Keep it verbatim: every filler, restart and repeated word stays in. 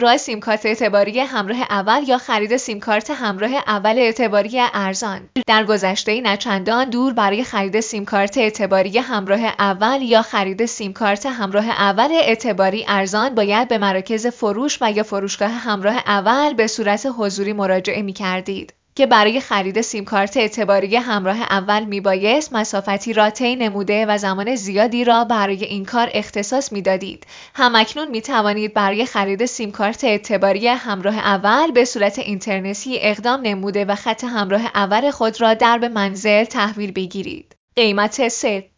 راه سیمکارت اعتباری همراه اول یا خرید سیمکارت همراه اول اعتباری ارزان. در گذشته نچندان دور برای خرید سیمکارت اعتباری همراه اول یا خرید سیمکارت همراه اول اعتباری ارزان باید به مراکز فروش و یا فروشگاه همراه اول به صورت حضوری مراجعه می‌کردید که برای خرید سیمکارت اعتباری همراه اول میبایست مسافتی را طی نموده و زمان زیادی را برای این کار اختصاص میدادید. همکنون میتوانید برای خرید سیمکارت اعتباری همراه اول به صورت اینترنتی اقدام نموده و خط همراه اول خود را در به منزل تحویل بگیرید. قیمت سه